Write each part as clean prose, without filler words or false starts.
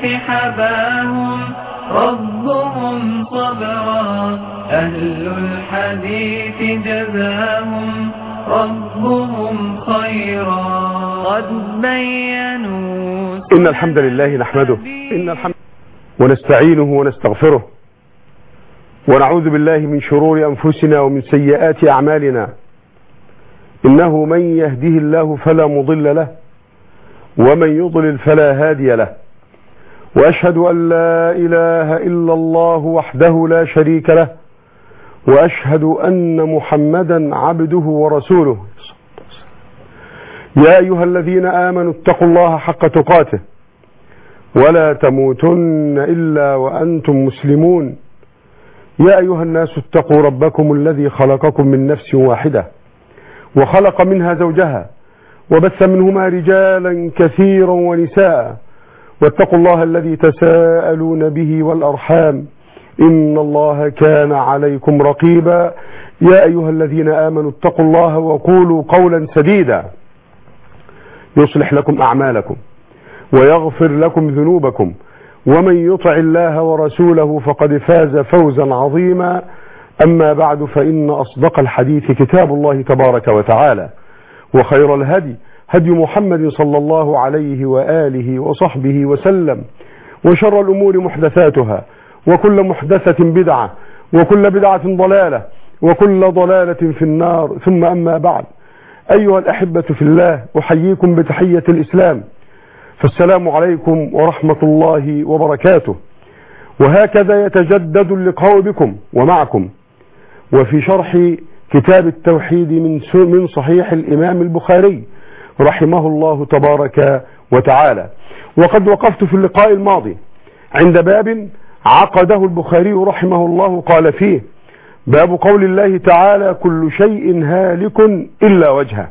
حباهم ربهم صبرا، أهل الحديث جزاهم ربهم خيرا، قد بينوا. إن الحمد لله نحمده ونستعينه ونستغفره ونعوذ بالله من شرور أنفسنا ومن سيئات أعمالنا، إنه من يهده الله فلا مضل له ومن يضلل فلا هادي له، وأشهد أن لا إله إلا الله وحده لا شريك له، وأشهد أن محمدا عبده ورسوله. يا أيها الذين آمنوا اتقوا الله حق تقاته ولا تموتن إلا وأنتم مسلمون. يا أيها الناس اتقوا ربكم الذي خلقكم من نفس واحدة وخلق منها زوجها وبث منهما رجالا كثيرا ونساء، واتقوا الله الذي تساءلون به والأرحام إن الله كان عليكم رقيبا. يا أيها الذين آمنوا اتقوا الله وقولوا قولا سديدا يصلح لكم أعمالكم ويغفر لكم ذنوبكم، ومن يطع الله ورسوله فقد فاز فوزا عظيما. أما بعد، فإن أصدق الحديث كتاب الله تبارك وتعالى، وخير الهدي هدي محمد صلى الله عليه وآله وصحبه وسلم، وشر الأمور محدثاتها، وكل محدثة بدعة، وكل بدعة ضلالة، وكل ضلالة في النار. ثم أما بعد، أيها الأحبة في الله، أحييكم بتحية الإسلام، فالسلام عليكم ورحمة الله وبركاته. وهكذا يتجدد اللقاء بكم ومعكم وفي شرح كتاب التوحيد من صحيح الإمام البخاري رحمه الله تبارك وتعالى. وقد وقفت في اللقاء الماضي عند باب عقده البخاري رحمه الله، قال فيه: باب قول الله تعالى: كل شيء هالك إلا وجهه.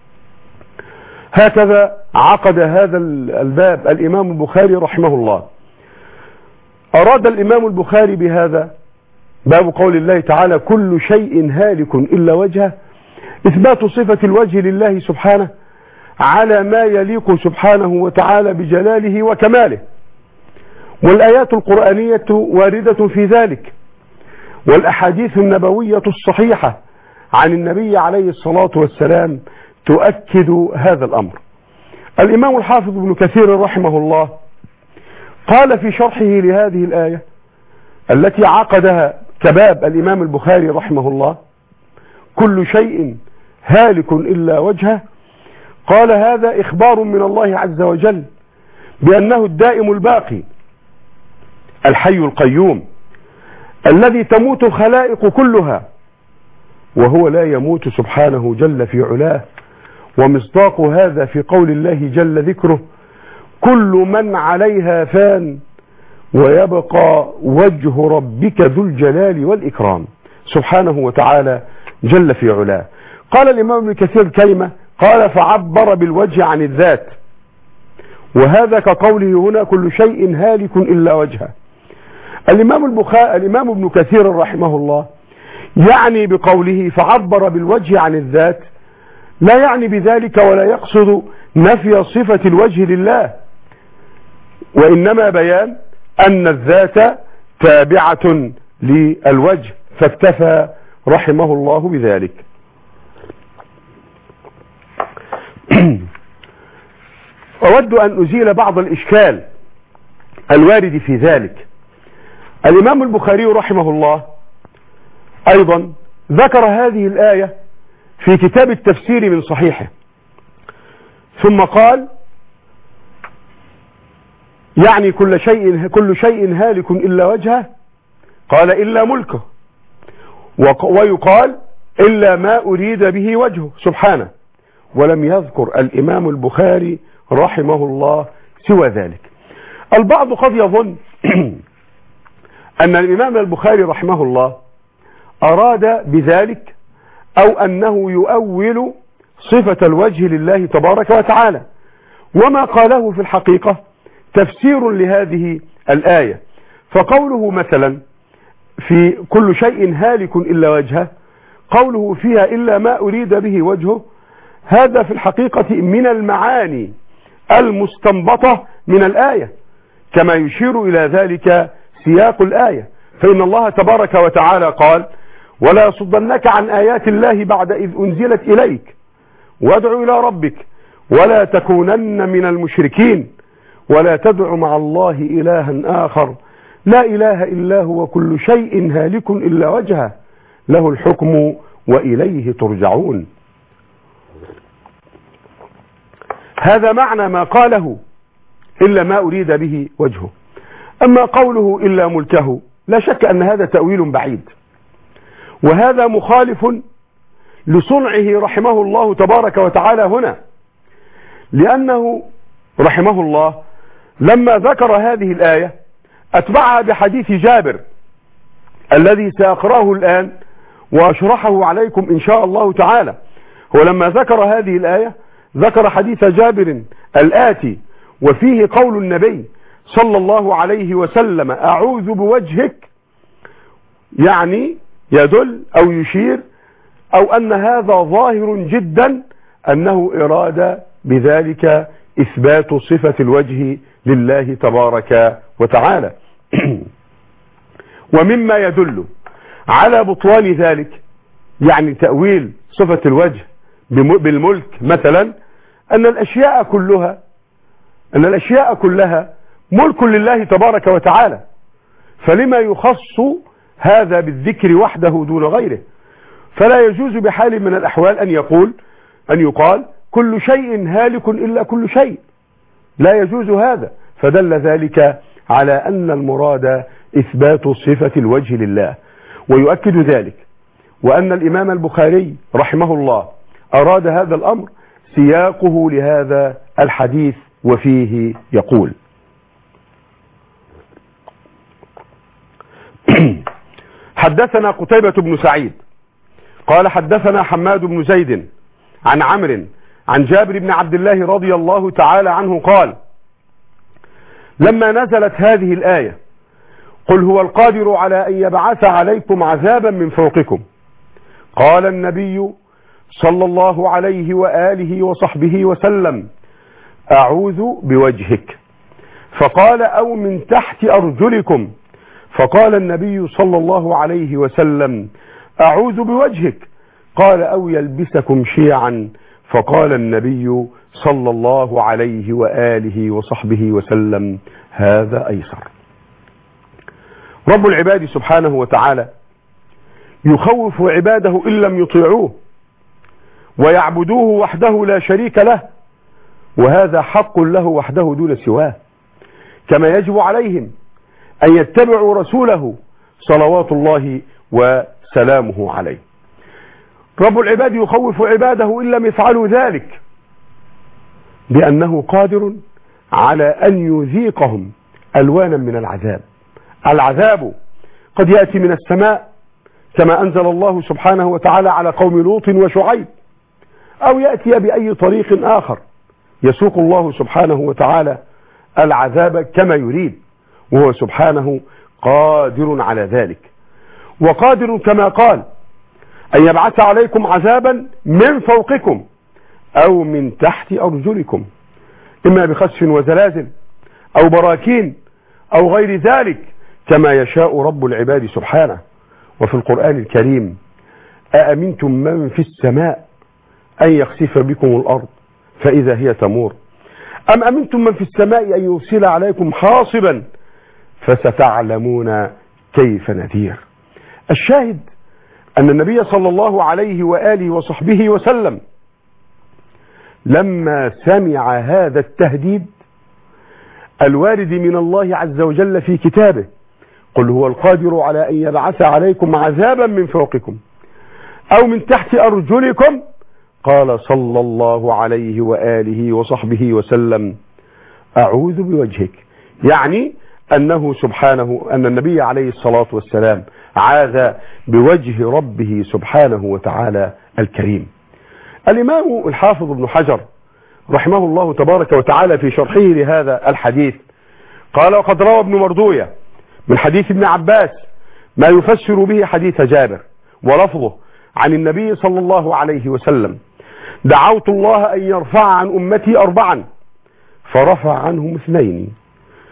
هكذا عقد هذا الباب الإمام البخاري رحمه الله. أراد الإمام البخاري بهذا باب قول الله تعالى كل شيء هالك إلا وجهه إثبات صفة الوجه لله سبحانه على ما يليق سبحانه وتعالى بجلاله وكماله، والآيات القرآنية واردة في ذلك، والأحاديث النبوية الصحيحة عن النبي عليه الصلاة والسلام تؤكد هذا الأمر. الإمام الحافظ ابن كثير رحمه الله قال في شرحه لهذه الآية التي عقدها كباب الإمام البخاري رحمه الله: كل شيء هالك إلا وجهه. قال: هذا إخبار من الله عز وجل بأنه الدائم الباقي الحي القيوم الذي تموت الخلائق كلها وهو لا يموت سبحانه جل في علاه. ومصداق هذا في قول الله جل ذكره: كل من عليها فان ويبقى وجه ربك ذو الجلال والإكرام سبحانه وتعالى جل في علاه. قال الإمام ابن كثير كلمة، قال: فعبر بالوجه عن الذات، وهذا كقوله هنا كل شيء هالك إلا وجهه. الإمام ابن كثير رحمه الله يعني بقوله فعبر بالوجه عن الذات لا يعني بذلك ولا يقصد نفي صفة الوجه لله، وإنما بيان أن الذات تابعة للوجه، فاكتفى رحمه الله بذلك. أود أن أزيل بعض الإشكال الوارد في ذلك. الإمام البخاري رحمه الله أيضا ذكر هذه الآية في كتاب التفسير من صحيحه، ثم قال: يعني كل شيء هالك إلا وجهه، قال: إلا ملكه، ويقال: إلا ما أريد به وجهه سبحانه. ولم يذكر الإمام البخاري رحمه الله سوى ذلك. البعض قد يظن أن الإمام البخاري رحمه الله أراد بذلك أو أنه يؤول صفة الوجه لله تبارك وتعالى، وما قاله في الحقيقة تفسير لهذه الآية. فقوله مثلا في كل شيء هالك إلا وجهه، قوله فيها إلا ما أريد به وجهه، هذا في الحقيقة من المعاني المستنبطة من الآية، كما يشير إلى ذلك سياق الآية، فإن الله تبارك وتعالى قال: ولا يصدنك عن آيات الله بعد إذ أنزلت إليك وادع إلى ربك ولا تكونن من المشركين ولا تدع مع الله إلها آخر لا إله إلا هو كل شيء هالك إلا وجهه له الحكم وإليه ترجعون. هذا معنى ما قاله إلا ما أريد به وجهه. أما قوله إلا ملكه لا شك أن هذا تأويل بعيد، وهذا مخالف لصنعه رحمه الله تبارك وتعالى هنا، لأنه رحمه الله لما ذكر هذه الآية أتبعها بحديث جابر الذي سأقرأه الآن وأشرحه عليكم إن شاء الله تعالى. هو لما ذكر هذه الآية ذكر حديث جابر الآتي، وفيه قول النبي صلى الله عليه وسلم: أعوذ بوجهك، يعني يدل أو يشير أو أن هذا ظاهر جدا أنه إراد بذلك إثبات صفة الوجه لله تبارك وتعالى. ومما يدل على بطلان ذلك، يعني تأويل صفة الوجه بالملك مثلا، أن الأشياء كلها ملك لله تبارك وتعالى، فلما يخص هذا بالذكر وحده دون غيره؟ فلا يجوز بحال من الأحوال أن يقال كل شيء هالك إلا كل شيء، لا يجوز هذا. فدل ذلك على أن المراد إثبات صفة الوجه لله. ويؤكد ذلك وأن الإمام البخاري رحمه الله أراد هذا الأمر سياقه لهذا الحديث، وفيه يقول: حدثنا قتيبة بن سعيد قال حدثنا حماد بن زيد عن عمرو عن جابر بن عبد الله رضي الله تعالى عنه قال: لما نزلت هذه الآية: قل هو القادر على أن يبعث عليكم عذابا من فوقكم، قال النبي صلى الله عليه وآله وصحبه وسلم: أعوذ بوجهك، فقال: أو من تحت أرجلكم، فقال النبي صلى الله عليه وسلم: أعوذ بوجهك، قال: أو يلبسكم شيعا، فقال النبي صلى الله عليه وآله وصحبه وسلم: هذا أيسر. رب العباد سبحانه وتعالى يخوف عباده إن لم يطيعوه ويعبدوه وحده لا شريك له، وهذا حق له وحده دون سواه، كما يجب عليهم أن يتبعوا رسوله صلوات الله وسلامه عليه. رب العباد يخوف عباده إن لم يفعلوا ذلك بأنه قادر على أن يذيقهم ألوانا من العذاب. العذاب قد يأتي من السماء كما أنزل الله سبحانه وتعالى على قوم لوط وشعيب، أو يأتي بأي طريق آخر يسوق الله سبحانه وتعالى العذاب كما يريد، وهو سبحانه قادر على ذلك. وقادر كما قال أن يبعث عليكم عذابا من فوقكم أو من تحت أرجلكم، إما بخسف وزلازل أو براكين أو غير ذلك، كما يشاء رب العباد سبحانه. وفي القرآن الكريم: أأمنتم من في السماء أن يخسف بكم الأرض فإذا هي تمور، أم أمنتم من في السماء أن يرسل عليكم حاصبا فستعلمون كيف نذير. الشاهد أن النبي صلى الله عليه وآله وصحبه وسلم لما سمع هذا التهديد الوارد من الله عز وجل في كتابه: قل هو القادر على أن يبعث عليكم عذابا من فوقكم أو من تحت أرجلكم، قال صلى الله عليه وآله وصحبه وسلم: أعوذ بوجهك، يعني أنه سبحانه أن النبي عليه الصلاة والسلام عاذ بوجه ربه سبحانه وتعالى الكريم. الإمام الحافظ ابن حجر رحمه الله تبارك وتعالى في شرحه لهذا الحديث قال: وقد روى ابن مردوية من حديث ابن عباس ما يفسر به حديث جابر، ولفظه عن النبي صلى الله عليه وسلم: دعوت الله أن يرفع عن أمتي 4 فرفع عنهم 2،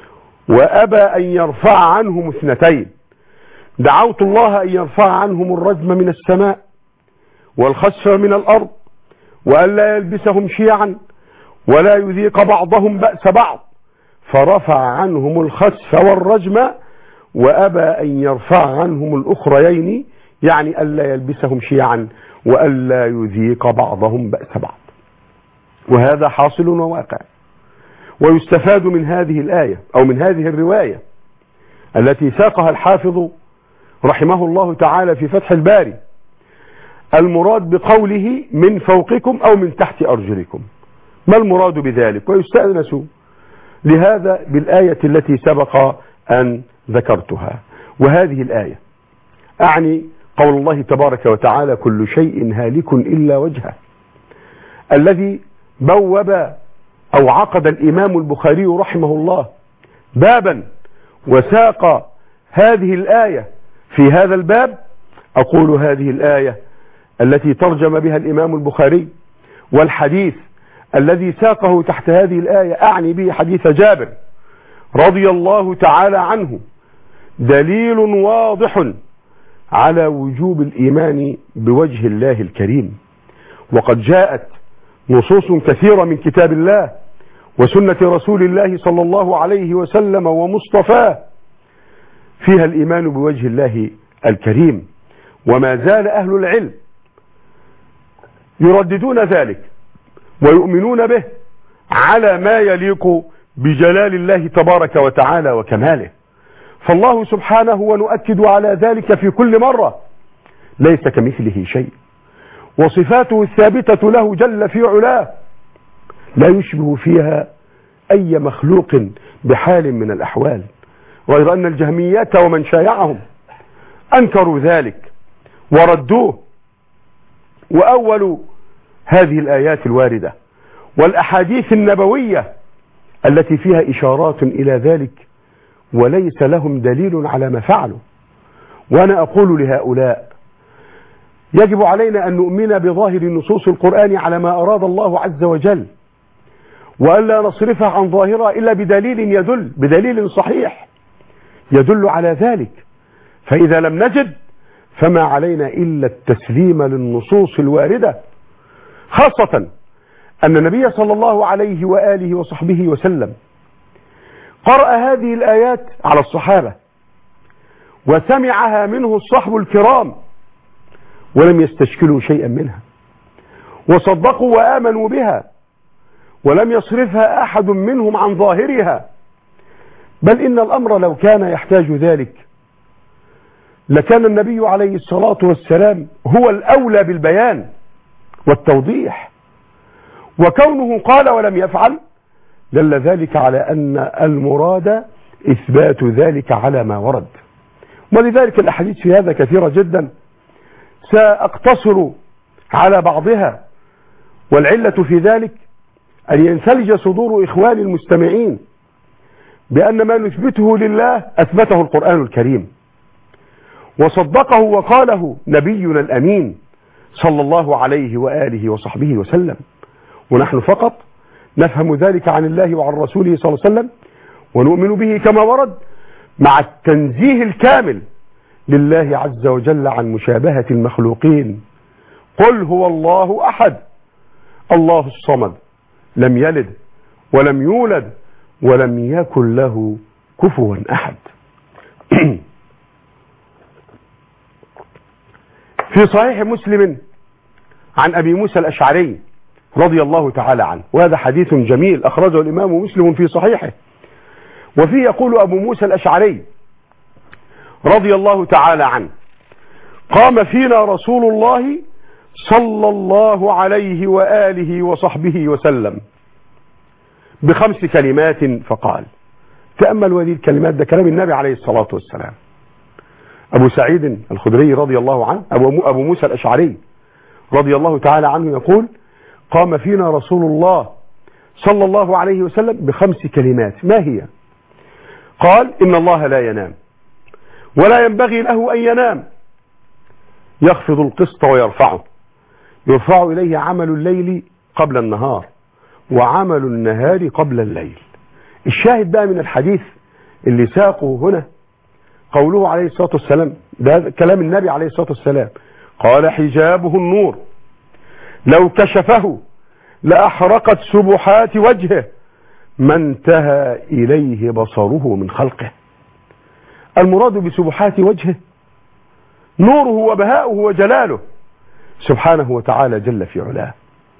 وأبى أن يرفع عنهم اثنتين. دعوت الله أن يرفع عنهم الرجم من السماء والخسف من الأرض، وأن لا يلبسهم شيعا ولا يذيق بعضهم بأس بعض، فرفع عنهم الخسف والرجم وأبى أن يرفع عنهم الأخريين، يعني أن لا يلبسهم شيعا وأن لا يذيق بعضهم بأس بعض. وهذا حاصل وواقع. ويستفاد من هذه الآية أو من هذه الرواية التي ساقها الحافظ رحمه الله تعالى في فتح الباري المراد بقوله من فوقكم أو من تحت أرجلكم. ما المراد بذلك؟ ويستأنس لهذا بالآية التي سبق أن ذكرتها. وهذه الآية أعني قول الله تبارك وتعالى كل شيء هالك إلا وجهه، الذي بوب أو عقد الإمام البخاري رحمه الله بابا وساق هذه الآية في هذا الباب. أقول هذه الآية التي ترجم بها الإمام البخاري والحديث الذي ساقه تحت هذه الآية، أعني به حديث جابر رضي الله تعالى عنه، دليل واضح على وجوب الإيمان بوجه الله الكريم. وقد جاءت نصوص كثيرة من كتاب الله وسنة رسول الله صلى الله عليه وسلم ومصطفاه فيها الإيمان بوجه الله الكريم، وما زال أهل العلم يرددون ذلك ويؤمنون به على ما يليق بجلال الله تبارك وتعالى وكماله. فالله سبحانه، ونؤكد على ذلك في كل مرة، ليس كمثله شيء، وصفاته الثابتة له جل في علاه لا يشبه فيها أي مخلوق بحال من الأحوال، غير أن الجهميات ومن شايعهم أنكروا ذلك وردوه. وأول هذه الآيات الواردة والأحاديث النبوية التي فيها إشارات إلى ذلك وليس لهم دليل على ما فعلوا. وأنا أقول لهؤلاء يجب علينا أن نؤمن بظاهر نصوص القرآن على ما أراد الله عز وجل، وألا نصرفها عن ظاهرها إلا بدليل صحيح يدل على ذلك. فإذا لم نجد فما علينا إلا التسليم للنصوص الواردة، خاصة أن النبي صلى الله عليه وآله وصحبه وسلم قرأ هذه الآيات على الصحابة وسمعها منه الصحب الكرام ولم يستشكلوا شيئا منها، وصدقوا وآمنوا بها، ولم يصرفها أحد منهم عن ظاهرها. بل إن الأمر لو كان يحتاج ذلك لكان النبي عليه الصلاة والسلام هو الأولى بالبيان والتوضيح، وكونه قال ولم يفعل دل ذلك على أن المراد إثبات ذلك على ما ورد. ولذلك الأحاديث في هذا كثيرة جدا، سأقتصر على بعضها، والعلة في ذلك أن ينثلج صدور إخوان المستمعين بأن ما نثبته لله أثبته القرآن الكريم وصدقه وقاله نبينا الأمين صلى الله عليه وآله وصحبه وسلم، ونحن فقط نفهم ذلك عن الله وعن رسوله صلى الله عليه وسلم ونؤمن به كما ورد، مع التنزيه الكامل لله عز وجل عن مشابهة المخلوقين. قل هو الله أحد الله الصمد لم يلد ولم يولد ولم يكن له كفوا أحد. في صحيح مسلم عن أبي موسى الأشعري رضي الله تعالى عنه، وهذا حديث جميل أخرجه الإمام مسلم في صحيحه، وفيه يقول أبو موسى الأشعري رضي الله تعالى عنه: قام فينا رسول الله صلى الله عليه وآله وصحبه وسلم ب5 كلمات فقال. تأملوا هذه الكلمات، ده كلام النبي عليه الصلاة والسلام. أبو سعيد الخدري رضي الله عنه، أبو موسى الأشعري رضي الله تعالى عنه يقول: قام فينا رسول الله صلى الله عليه وسلم ب5 كلمات. ما هي؟ قال: إن الله لا ينام ولا ينبغي له أن ينام، يخفض القسط ويرفعه، يرفع إليه عمل الليل قبل النهار وعمل النهار قبل الليل. الشاهد بقى من الحديث اللي ساقه هنا قوله عليه الصلاة والسلام، ده كلام النبي عليه الصلاة والسلام، قال حجابه النور لو كشفه لأحرقت سبحات وجهه ما انتهى إليه بصره من خلقه. المراد بسبحات وجهه نوره وبهاؤه وجلاله سبحانه وتعالى جل في علاه.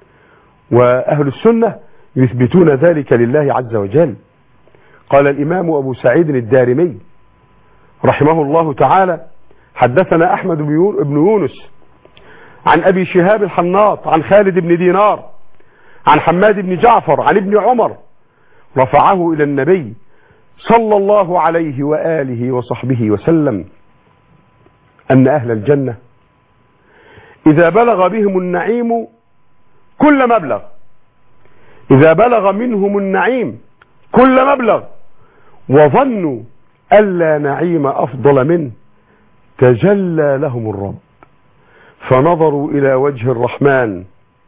وأهل السنة يثبتون ذلك لله عز وجل. قال الإمام أبو سعيد الدارمي رحمه الله تعالى حدثنا أحمد بن يونس عن أبي شهاب الحناط عن خالد بن دينار عن حماد بن جعفر عن ابن عمر رفعه إلى النبي صلى الله عليه وآله وصحبه وسلم أن أهل الجنة إذا بلغ بهم النعيم كل مبلغ، إذا بلغ منهم النعيم كل مبلغ وظنوا ألا نعيم أفضل منه تجلى لهم الرب فنظروا إلى وجه الرحمن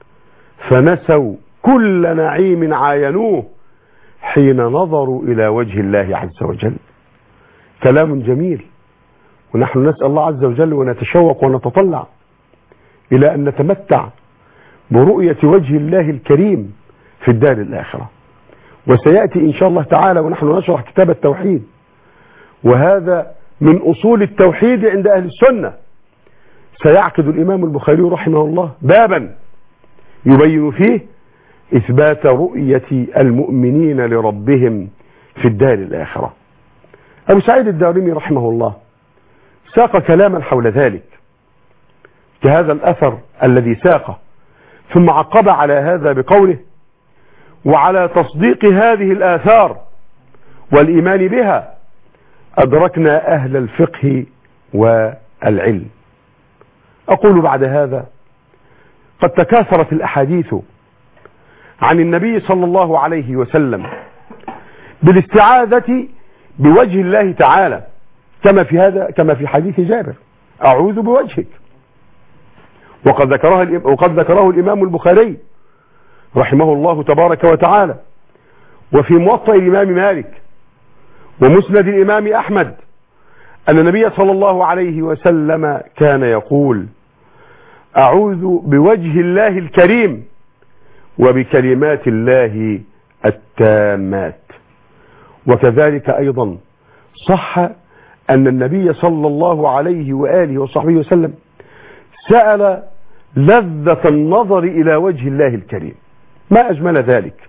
فنسوا كل نعيم عاينوه حين نظروا إلى وجه الله عز وجل. كلام جميل، ونحن نسأل الله عز وجل ونتشوق ونتطلع إلى أن نتمتع برؤية وجه الله الكريم في الدار الآخرة. وسيأتي إن شاء الله تعالى ونحن نشرح كتاب التوحيد، وهذا من أصول التوحيد عند أهل السنة. سيعقد الإمام البخاري رحمه الله بابا يبين فيه إثبات رؤية المؤمنين لربهم في الدار الآخرة. أبو سعيد الدارمي رحمه الله ساق كلاما حول ذلك كهذا الأثر الذي ساقه، ثم عقب على هذا بقوله: وعلى تصديق هذه الآثار والإيمان بها أدركنا أهل الفقه والعلم. أقول بعد هذا: قد تكاثرت الأحاديث عن النبي صلى الله عليه وسلم بالاستعاذة بوجه الله تعالى كما في حديث جابر: أعوذ بوجهك. وقد ذكره الإمام البخاري رحمه الله تبارك وتعالى، وفي موطأ الإمام مالك ومسند الإمام أحمد أن النبي صلى الله عليه وسلم كان يقول: أعوذ بوجه الله الكريم وبكلمات الله التامات. وكذلك أيضا صح أن النبي صلى الله عليه وآله وصحبه وسلم سأل لذة النظر إلى وجه الله الكريم. ما أجمل ذلك.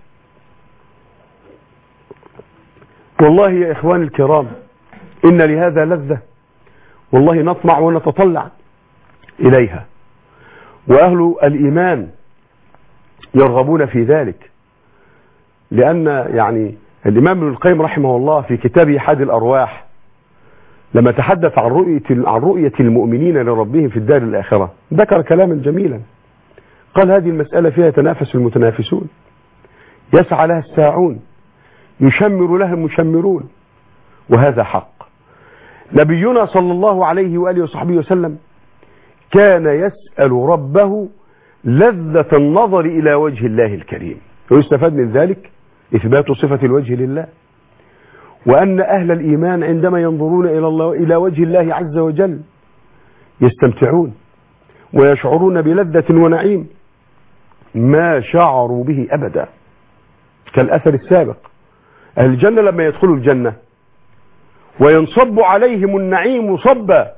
والله يا إخواني الكرام إن لهذا لذة، والله نطمع ونتطلع إليها، وأهل الإيمان يرغبون في ذلك. لأن يعني الإمام ابن القيم رحمه الله في كتابه حاد الأرواح لما تحدث عن رؤية المؤمنين لربهم في الدار الآخرة ذكر كلاما جميلا. قال: هذه المسألة فيها يتنافس المتنافسون، يسعى لها الساعون، يشمر لها المشمرون، وهذا حق. نبينا صلى الله عليه وآله وصحبه وسلم كان يسأل ربه لذة النظر إلى وجه الله الكريم. ويستفاد من ذلك إثبات صفة الوجه لله، وأن أهل الإيمان عندما ينظرون إلى وجه الله عز وجل يستمتعون ويشعرون بلذة ونعيم ما شعروا به أبدا، كالأثر السابق. أهل الجنة لما يدخلوا الجنة وينصب عليهم النعيم صبا،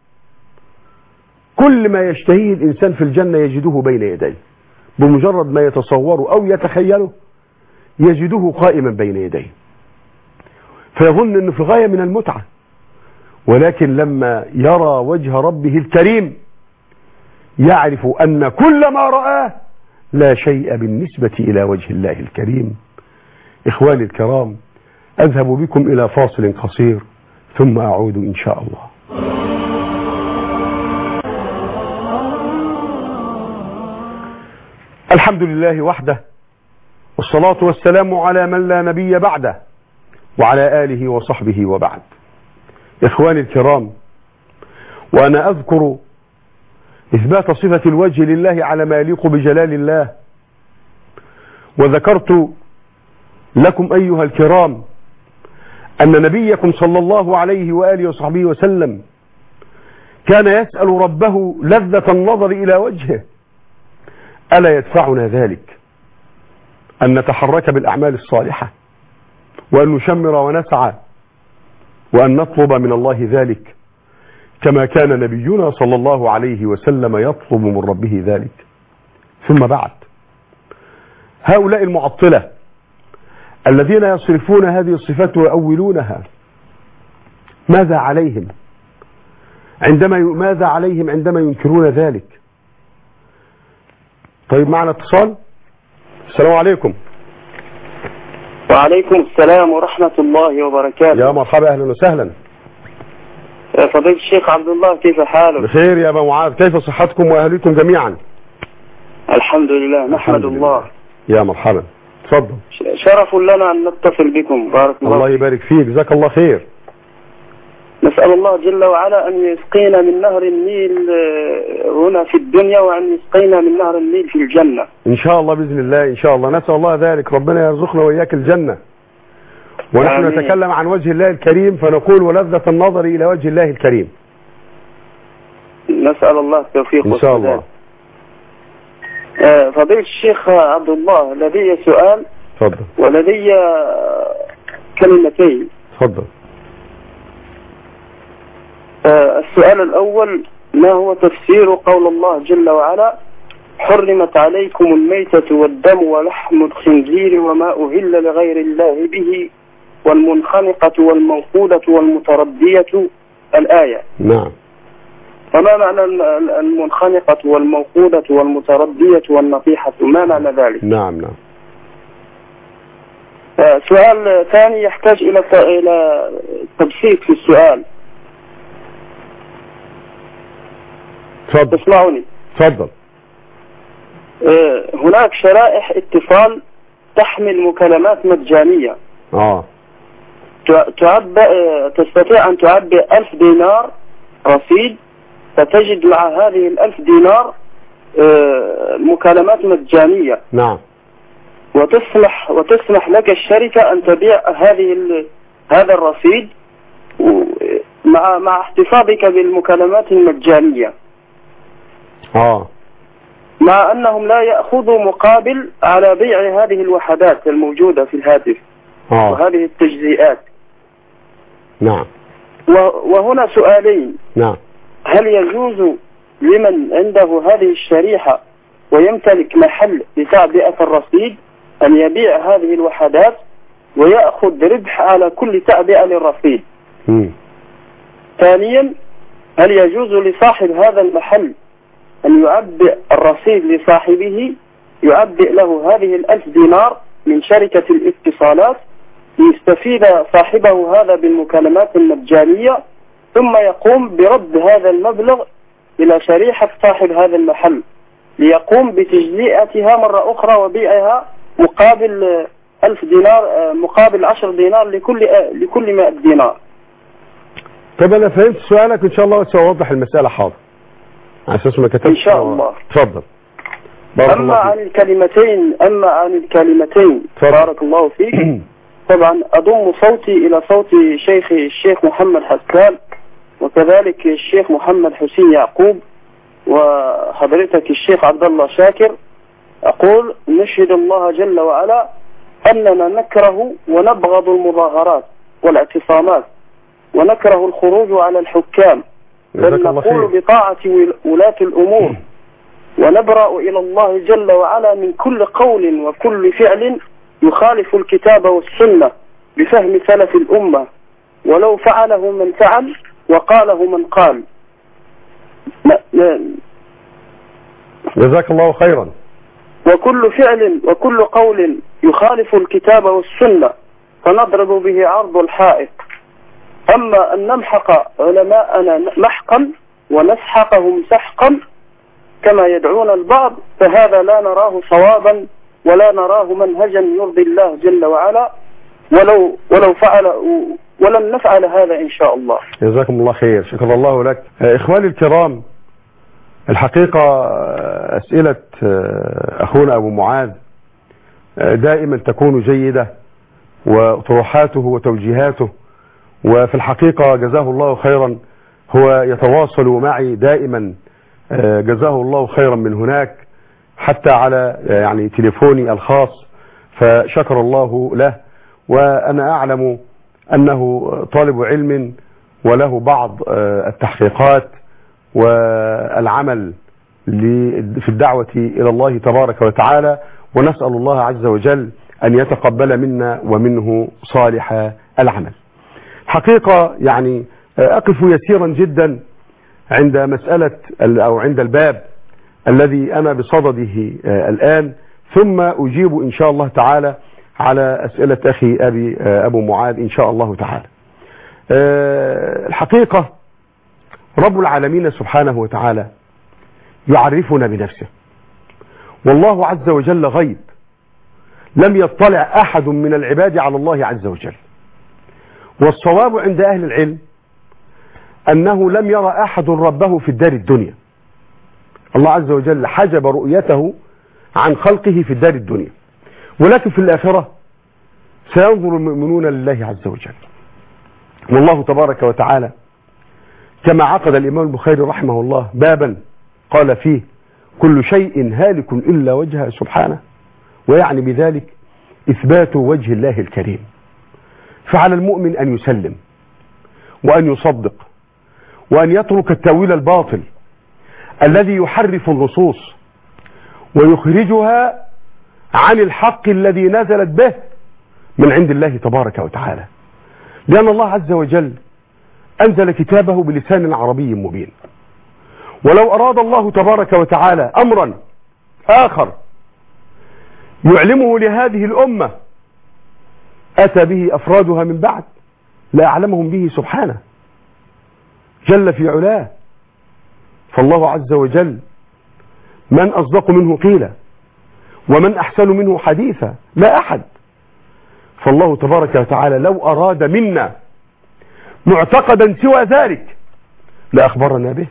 كل ما يشتهيه الإنسان في الجنة يجده بين يديه، بمجرد ما يتصوره أو يتخيله يجده قائما بين يديه، فيظن أنه في غاية من المتعة. ولكن لما يرى وجه ربه الكريم يعرف أن كل ما رآه لا شيء بالنسبة إلى وجه الله الكريم. إخواني الكرام، أذهب بكم إلى فاصل قصير ثم أعود إن شاء الله. الحمد لله وحده، والصلاة والسلام على من لا نبي بعده، وعلى آله وصحبه وبعد. إخواني الكرام، وأنا أذكر إثبات صفة الوجه لله على ما يليق بجلال الله، وذكرت لكم أيها الكرام أن نبيكم صلى الله عليه وآله وصحبه وسلم كان يسأل ربه لذة النظر إلى وجهه. ألا يدفعنا ذلك أن نتحرك بالأعمال الصالحة وأن نشمر ونسعى وأن نطلب من الله ذلك كما كان نبينا صلى الله عليه وسلم يطلب من ربه ذلك. ثم بعد، هؤلاء المعطلة الذين يصرفون هذه الصفات ويؤولونها ماذا عليهم عندما ينكرون ذلك؟ طيب معنا اتصال. السلام عليكم. وعليكم السلام ورحمة الله وبركاته. يا مرحبا، أهلا وسهلا. فضيلة الشيخ عبد الله، كيف حالك؟ بخير يا أبا معاذ، كيف صحتكم وأهلكم جميعا؟ الحمد لله، نحمد الله. يا مرحبا، تفضل. شرف لنا أن نتصل بكم، بارك الله يبارك فيك، جزاك الله خير. نسأل الله جل وعلا أن يسقينا من نهر النيل هنا في الدنيا، وأن يسقينا من نهر النيل في الجنة إن شاء الله بإذن الله، إن شاء الله، نسأل الله ذلك. ربنا يرزقنا وإياك الجنة. ونحن آمين. نتكلم عن وجه الله الكريم فنقول ولذة النظر إلى وجه الله الكريم. نسأل الله التوفيق إن شاء الله. فضيلة الشيخ عبد الله، لدي سؤال. تفضل. ولدي كلمتين. تفضل. السؤال الأول: ما هو تفسير قول الله جل وعلا: حرمت عليكم الميتة والدم ولحم الخنزير وما أهل لغير الله به والمنخنقة والموقودة والمتردية، الآية. نعم. فما معنى المنخنقة والموقودة والمتردية والنطيحة؟ ما معنى ذلك؟ نعم. سؤال ثاني يحتاج إلى تبسيط في السؤال. تفضل. تسمعني؟ تفضل. هناك شرائح اتصال تحمل مكالمات مجانية. تستطيع أن تعبئ 1000 دينار رصيد، فتجد مع هذه 1000 دينار مكالمات مجانية. نعم. وتسمح لك الشركة أن تبيع هذا الرصيد مع احتفاظك بالمكالمات المجانية. مع أنهم لا يأخذوا مقابل على بيع هذه الوحدات الموجودة في الهاتف وهذه التجزئات. نعم. وهنا سؤالين. نعم. هل يجوز لمن عنده هذه الشريحة ويمتلك محل لتعبئة الرصيد أن يبيع هذه الوحدات ويأخذ ربح على كل تعبئة للرصيد؟ ثانيا: هل يجوز لصاحب هذا المحل أن يعبئ الرصيد لصاحبه، يعبئ له هذه 1000 دينار من شركة الاتصالات ليستفيد صاحبه هذا بالمكالمات المجانية، ثم يقوم برد هذا المبلغ إلى شريحة صاحب هذا المحل ليقوم بتجزئتها مرة أخرى وبيعها مقابل 1000 دينار، مقابل 10 دينار لكل 100 دينار. طب أنا فهمت سؤالك إن شاء الله، سأوضح المسألة. حاضر، على أساس ما كتبت. إن شاء الله. تفضل. أما عن الكلمتين بارك الله فيك. طبعا أضم صوتي إلى صوت شيخي الشيخ محمد حسان، وكذلك الشيخ محمد حسين يعقوب، وحضرتك الشيخ عبد الله شاكر. أقول: نشهد الله جل وعلا أننا نكره ونبغض المظاهرات والاعتصامات، ونكره الخروج على الحكام، بل نقول بطاعة ولاة الأمور، ونبرأ إلى الله جل وعلا من كل قول وكل فعل يخالف الكتاب والسنة بفهم سلف الأمة، ولو فعله من فعل وقاله من قال. جزاك الله خيرا. وكل فعل وكل قول يخالف الكتاب والسنة فنضرب به عرض الحائط. أما أن نمحق علماءنا محقا ونسحقهم سحقا كما يدعون البعض، فهذا لا نراه صوابا ولا نراه منهجا يرضي الله جل وعلا، ولو فعل ولن نفعل هذا إن شاء الله. جزاكم الله خير، شكر الله لك. إخواني الكرام، الحقيقة أسئلة أخونا أبو معاذ دائما تكون جيدة، وطروحاته وتوجيهاته وفي الحقيقة جزاه الله خيرا، هو يتواصل معي دائما، جزاه الله خيرا من هناك حتى على يعني تليفوني الخاص، فشكر الله له. وأنا أعلم أنه طالب علم وله بعض التحقيقات والعمل في الدعوة إلى الله تبارك وتعالى، ونسأل الله عز وجل أن يتقبل منا ومنه صالح العمل. حقيقة يعني أقف يسيرا جدا عند مسألة أو عند الباب الذي أنا بصدده الآن، ثم أجيب إن شاء الله تعالى على أسئلة أخي أبو معاذ إن شاء الله تعالى. الحقيقة رب العالمين سبحانه وتعالى يعرفنا بنفسه، والله عز وجل غيب، لم يطلع أحد من العباد على الله عز وجل. والصواب عند أهل العلم أنه لم يرى أحد ربه في الدار الدنيا. الله عز وجل حجب رؤيته عن خلقه في الدار الدنيا، ولكن في الآخرة سينظر المؤمنون لله عز وجل. والله تبارك وتعالى كما عقد الإمام البخاري رحمه الله بابا قال فيه كل شيء هالك إلا وجهه سبحانه، ويعني بذلك إثبات وجه الله الكريم. فعلى المؤمن أن يسلم وأن يصدق وأن يترك التأويل الباطل الذي يحرف النصوص ويخرجها عن الحق الذي نزلت به من عند الله تبارك وتعالى، لأن الله عز وجل أنزل كتابه بلسان عربي مبين. ولو أراد الله تبارك وتعالى أمرا آخر يعلمه لهذه الأمة أتى به أفرادها من بعد لا أعلمهم به سبحانه جل في علاه. فالله عز وجل من أصدق منه قيلا ومن أحسن منه حديثا؟ لا أحد. فالله تبارك وتعالى لو أراد منا معتقدا سوى ذلك لأخبرنا به.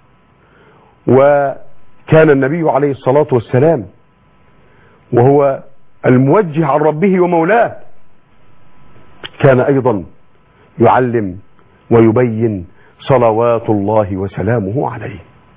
وكان النبي عليه الصلاة والسلام وهو الموجه عن ربه ومولاه كان أيضا يعلم ويبين صلوات الله وسلامه عليه.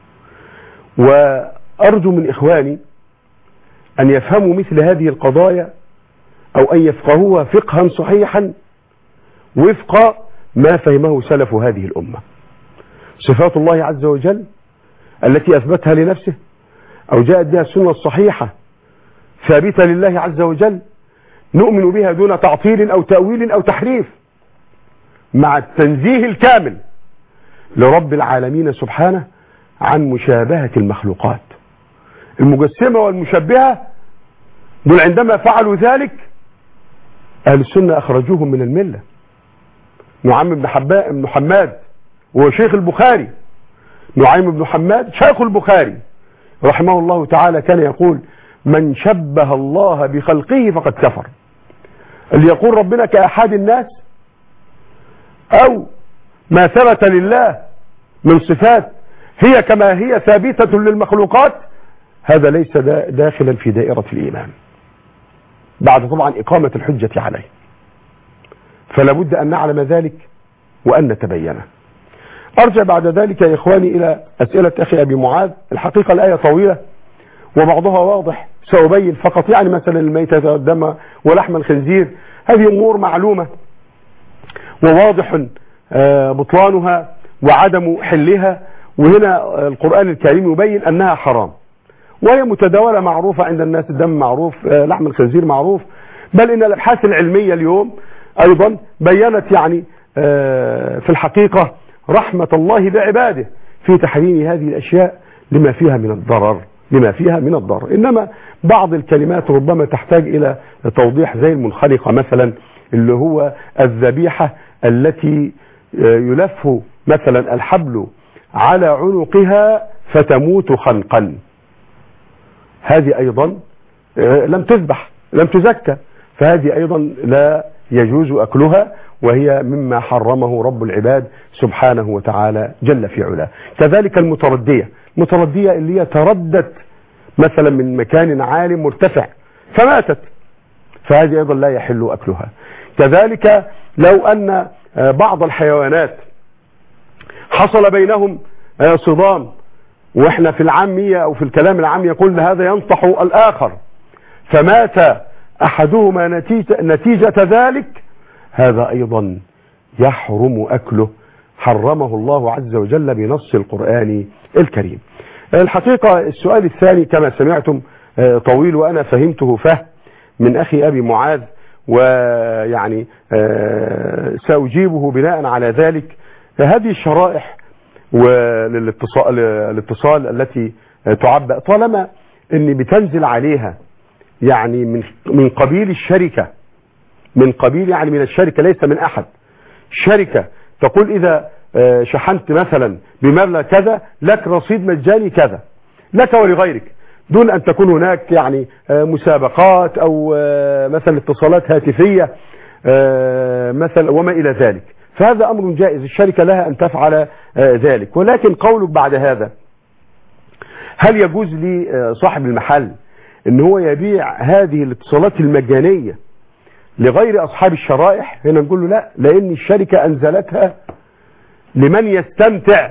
وأرجو من إخواني أن يفهموا مثل هذه القضايا أو أن يفقهوها فقها صحيحا وفق ما فهمه سلف هذه الأمة. صفات الله عز وجل التي أثبتها لنفسه أو جاءت بها السنة الصحيحة ثابتة لله عز وجل نؤمن بها دون تعطيل أو تأويل أو تحريف، مع التنزيه الكامل لرب العالمين سبحانه عن مشابهة المخلوقات. المجسمة والمشبهة دول عندما فعلوا ذلك أهل السنة أخرجوهم من الملة. نعيم بن حماد وهو شيخ البخاري، نعيم بن حماد شيخ البخاري رحمه الله تعالى كان يقول من شبه الله بخلقه فقد كفر. اللي يقول ربنا كأحد الناس أو ما ثبت لله من صفات هي كما هي ثابتة للمخلوقات هذا ليس داخلا في دائرة الإيمان، بعد طبعا إقامة الحجة عليه. فلا بد أن نعلم ذلك وأن نتبينه. أرجع بعد ذلك يا إخواني إلى أسئلة أخي أبي معاذ. الحقيقة الآية طويلة وبعضها واضح، سأبين فقط يعني مثلا الميتة والدم ولحم الخنزير هذه أمور معلومة وواضح بطلانها وعدم حلها، وهنا القرآن الكريم يبين أنها حرام وهي متداولة معروفة عند الناس. الدم معروف، لحم الخنزير معروف، بل إن الأبحاث العلمية اليوم أيضا بيّنت يعني في الحقيقة رحمة الله بعباده في تحريم هذه الأشياء لما فيها من الضرر. إنما بعض الكلمات ربما تحتاج إلى توضيح، زي المنخلقة مثلا اللي هو الذبيحة التي يلف مثلا الحبل على عنقها فتموت خنقا، هذه أيضا لم تذبح لم تزكى، فهذه أيضا لا يجوز أكلها، وهي مما حرمه رب العباد سبحانه وتعالى جل في علاه. كذلك المتردية اللي هي تردت مثلا من مكان عالي مرتفع فماتت، فهذه أيضا لا يحل أكلها. كذلك لو أن بعض الحيوانات حصل بينهم صدام، واحنا في العامية او في الكلام العام يقول هذا ينصح الاخر، فمات احدهما نتيجة ذلك، هذا ايضا يحرم اكله، حرمه الله عز وجل بنص القرآن الكريم. الحقيقة السؤال الثاني كما سمعتم طويل، وأنا فهمته فهم من أخي أبي معاذ، ويعني سأجيبه بناء على ذلك. هذه الشرائح والاتصال التي تعبأ طالما أن بتنزل عليها يعني من قبيل الشركة، من قبيل يعني من الشركة ليس من أحد، شركة تقول إذا شحنت مثلا بمبلغ كذا لك رصيد مجاني كذا لك ولغيرك، دون أن تكون هناك يعني مسابقات أو مثلا اتصالات هاتفية مثلا وما إلى ذلك، فهذا أمر جائز، الشركة لها أن تفعل ذلك. ولكن قولك بعد هذا هل يجوز لصاحب المحل أن هو يبيع هذه الاتصالات المجانية لغير أصحاب الشرائح؟ هنا نقول له لا، لأن الشركة أنزلتها لمن يستمتع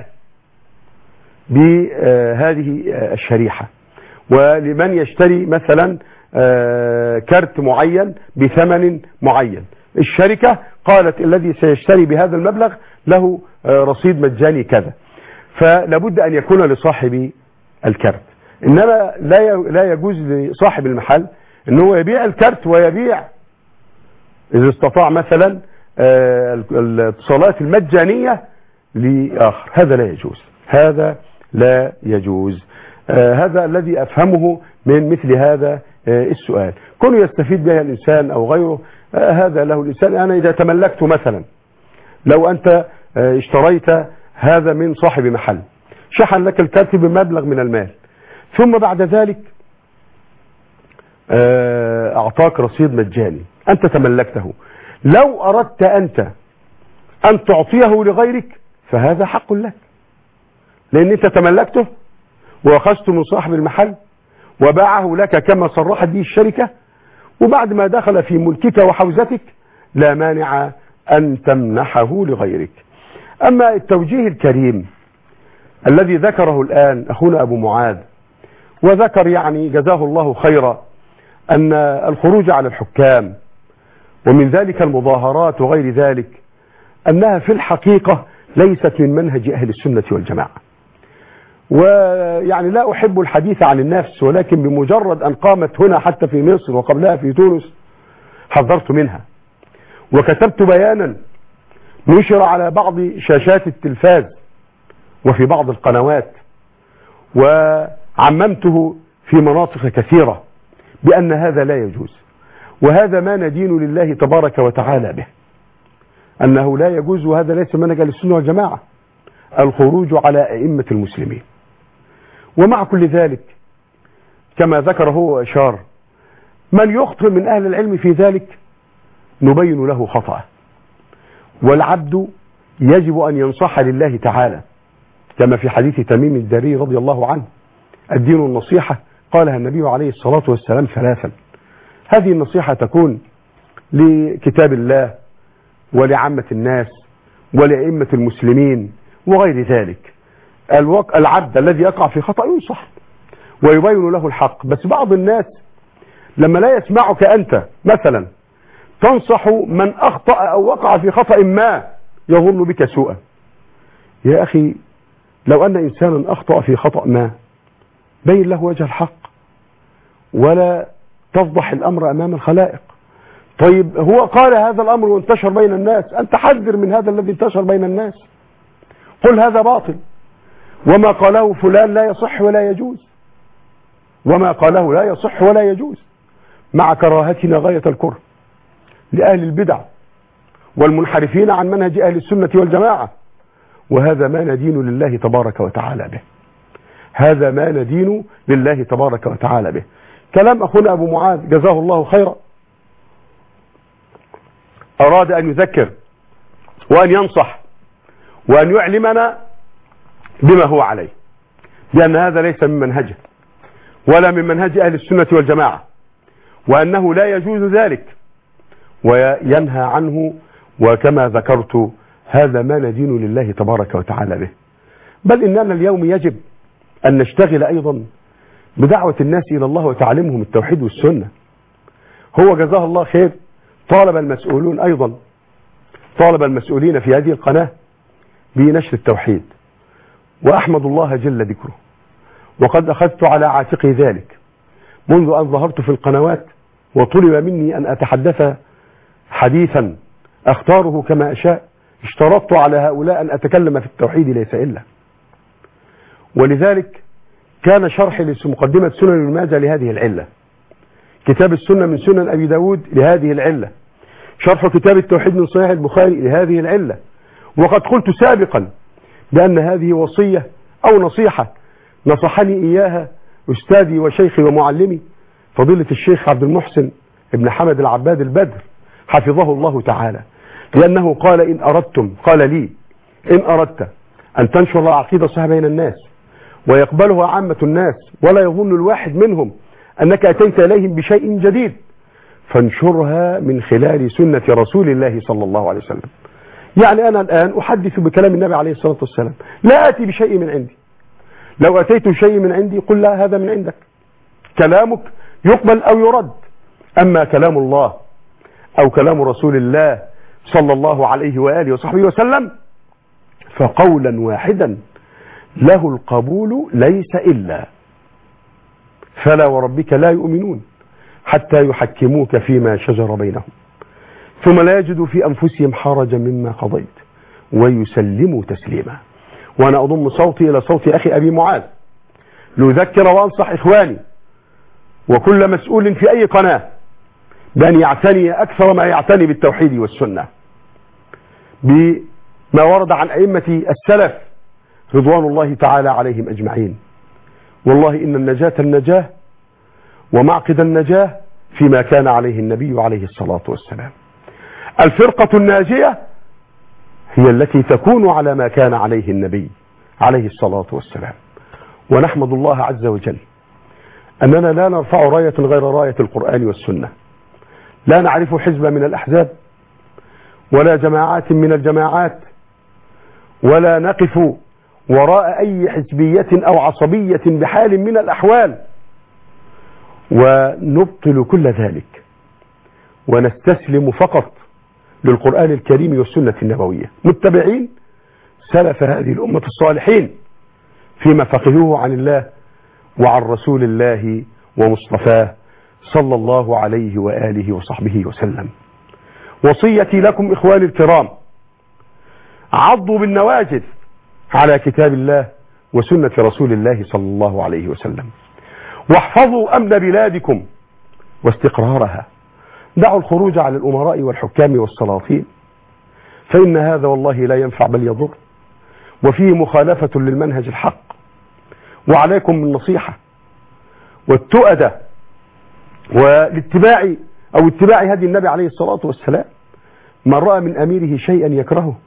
بهذه الشريحة، ولمن يشتري مثلا كارت معين بثمن معين. الشركة قالت الذي سيشتري بهذا المبلغ له رصيد مجاني كذا، فلابد أن يكون لصاحب الكارت. إنما لا يجوز لصاحب المحل أنه يبيع الكارت ويبيع إذا استطاع مثلا الاتصالات المجانية لآخر، هذا لا يجوز، هذا لا يجوز. هذا الذي أفهمه من مثل هذا السؤال. كونه يستفيد بها الإنسان أو غيره هذا له الإنسان. أنا إذا تملكت مثلا، لو أنت اشتريت هذا من صاحب محل شحن لك الكارت بمبلغ من المال، ثم بعد ذلك أعطاك رصيد مجاني، أنت تملكته، لو أردت أنت أن تعطيه لغيرك فهذا حق لك، لأن أنت تملكته وأخذته من صاحب المحل وباعه لك كما صرحت به الشركة، وبعد ما دخل في ملكك وحوزتك لا مانع أن تمنحه لغيرك. أما التوجيه الكريم الذي ذكره الآن أخونا أبو معاذ، وذكر يعني جزاه الله خيرا أن الخروج على الحكام ومن ذلك المظاهرات وغير ذلك أنها في الحقيقة ليست من منهج أهل السنة والجماعة. ويعني لا أحب الحديث عن النفس، ولكن بمجرد أن قامت هنا حتى في مصر وقبلها في تونس حذرت منها، وكتبت بيانا نشر على بعض شاشات التلفاز وفي بعض القنوات، وعممته في مناطق كثيرة بأن هذا لا يجوز، وهذا ما ندين لله تبارك وتعالى به، أنه لا يجوز، وهذا ليس منهج السنة والجماعة الخروج على أئمة المسلمين. ومع كل ذلك كما ذكر هو وأشار، من يخطئ من أهل العلم في ذلك نبين له خطأه، والعبد يجب أن ينصح لله تعالى، كما في حديث تميم الداري رضي الله عنه: الدين النصيحة، قالها النبي عليه الصلاة والسلام ثلاثا. هذه النصيحة تكون لكتاب الله ولعامة الناس ولأئمة المسلمين وغير ذلك. العبد الذي يقع في خطأ ينصح ويبين له الحق، بس بعض الناس لما لا يسمعك أنت مثلا تنصح من أخطأ أو وقع في خطأ ما يظن بك سوءا. يا أخي لو أن إنسانا أخطأ في خطأ ما بين له وجه الحق ولا تفضح الأمر أمام الخلائق. طيب هو قال هذا الأمر وانتشر بين الناس، أنت حذر من هذا الذي انتشر بين الناس، قل هذا باطل وما قاله فلان لا يصح ولا يجوز، وما قاله لا يصح ولا يجوز، مع كراهتنا غاية الكره لأهل البدع والمنحرفين عن منهج أهل السنة والجماعة. وهذا ما ندين لله تبارك وتعالى به، هذا ما ندين لله تبارك وتعالى به. كلام أخونا أبو معاذ جزاه الله خيرا، أراد أن يذكر وأن ينصح وأن يعلمنا بما هو عليه، لأن هذا ليس من منهجه ولا من منهج أهل السنة والجماعة، وأنه لا يجوز ذلك، وينهى عنه وكما ذكرت هذا ما ندين لله تبارك وتعالى به. بل إننا اليوم يجب أن نشتغل أيضا بدعوة الناس إلى الله وتعليمهم التوحيد والسنة. هو جزاه الله خير طالب المسؤولين في هذه القناة بنشر التوحيد، وأحمد الله جل ذكره، وقد أخذت على عاتقي ذلك منذ أن ظهرت في القنوات، وطلب مني أن أتحدث حديثا أختاره كما أشاء. اشترطت على هؤلاء أن أتكلم في التوحيد ليس إلا، ولذلك كان شرحي لمقدمة سنن ابن ماجه لهذه العلة، كتاب السنة من سنن أبي داود لهذه العلة، شرح كتاب التوحيد من صحيح البخاري لهذه العلة. وقد قلت سابقا بأن هذه وصية أو نصيحة نصحني إياها أستاذي وشيخي ومعلمي فضيلة الشيخ عبد المحسن ابن حمد العباد البدر حفظه الله تعالى، لأنه قال لي إن أردت أن تنشر العقيدة الصحيحة بين الناس ويقبلها عامة الناس ولا يظن الواحد منهم أنك أتيت إليهم بشيء جديد، فانشرها من خلال سنة رسول الله صلى الله عليه وسلم. يعني أنا الآن أحدث بكلام النبي عليه الصلاة والسلام، لا أتي بشيء من عندي. لو أتيت شيء من عندي قل لا هذا من عندك، كلامك يقبل أو يرد. أما كلام الله أو كلام رسول الله صلى الله عليه وآله وصحبه وسلم فقولا واحدا له القبول ليس إلا. فلا وربك لا يؤمنون حتى يحكموك فيما شجر بينهم ثم لا يجدوا في أنفسهم حرجا مما قضيت ويسلموا تسليما. وأنا أضم صوتي إلى صوت أخي أبي معاذ لأذكر وأنصح إخواني وكل مسؤول في أي قناة بأن يعتني أكثر ما يعتني بالتوحيد والسنة بما ورد عن أئمة السلف رضوان الله تعالى عليهم أجمعين. والله إن النجاة ومعقد النجاة فيما كان عليه النبي عليه الصلاة والسلام. الفرقة الناجية هي التي تكون على ما كان عليه النبي عليه الصلاة والسلام. ونحمد الله عز وجل أننا لا نرفع راية غير راية القرآن والسنة، لا نعرف حزب من الأحزاب ولا جماعات من الجماعات، ولا نقف وراء أي حزبية أو عصبية بحال من الأحوال، ونبطل كل ذلك ونستسلم فقط للقرآن الكريم والسنة النبوية، متبعين سلف هذه الأمة الصالحين فيما فقهوه عن الله وعن رسول الله ومصطفاه صلى الله عليه وآله وصحبه وسلم. وصيتي لكم إخواني الكرام، عضوا بالنواجذ على كتاب الله وسنة رسول الله صلى الله عليه وسلم، واحفظوا أمن بلادكم واستقرارها. دعوا الخروج على الأمراء والحكام والسلاطين، فإن هذا والله لا ينفع بل يضر، وفيه مخالفة للمنهج الحق. وعليكم بالنصيحة والتؤدة والاتباع أو اتباع هدي النبي عليه الصلاة والسلام. من رأى من أميره شيئا يكرهه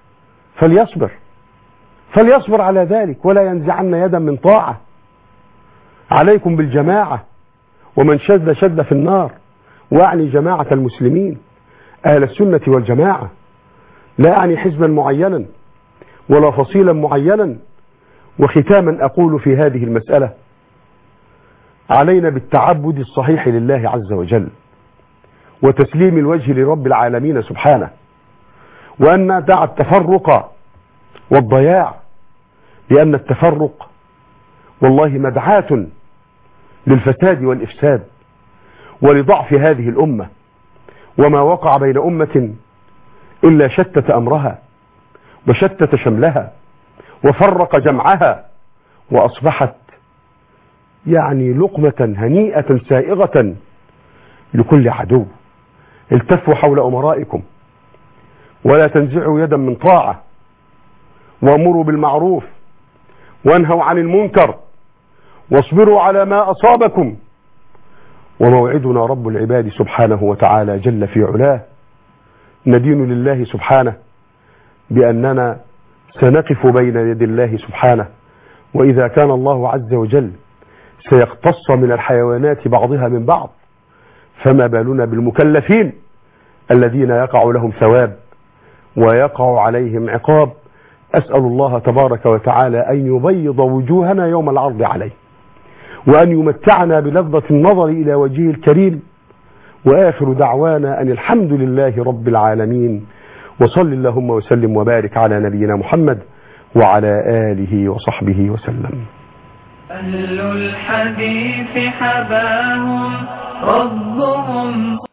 فليصبر على ذلك ولا ينزعن يدا من طاعة. عليكم بالجماعة، ومن شد في النار، وأعني جماعة المسلمين أهل السنة والجماعة، لا أعني حزبا معينا ولا فصيلا معينا. وختاما أقول في هذه المسألة، علينا بالتعبد الصحيح لله عز وجل وتسليم الوجه لرب العالمين سبحانه، وأن ندع التفرق والضياع، لأن التفرق والله مدعاة للفساد والإفساد ولضعف هذه الأمة. وما وقع بين أمة إلا شتت أمرها وشتت شملها وفرق جمعها، وأصبحت يعني لقمة هنيئة سائغة لكل عدو. التفوا حول أمرائكم ولا تنزعوا يدا من طاعة، وامروا بالمعروف وانهوا عن المنكر، واصبروا على ما أصابكم. وموعدنا رب العباد سبحانه وتعالى جل في علاه. ندين لله سبحانه بأننا سنقف بين يد الله سبحانه، وإذا كان الله عز وجل سيقتص من الحيوانات بعضها من بعض، فما بالنا بالمكلفين الذين يقع لهم ثواب ويقع عليهم عقاب. أسأل الله تبارك وتعالى أن يبيض وجوهنا يوم العرض عليه، وأن يمتعنا بلذة النظر إلى وجهه الكريم. وآخر دعوانا أن الحمد لله رب العالمين، وصل اللهم وسلم وبارك على نبينا محمد وعلى آله وصحبه وسلم. أهل الحديث حباهم ربهم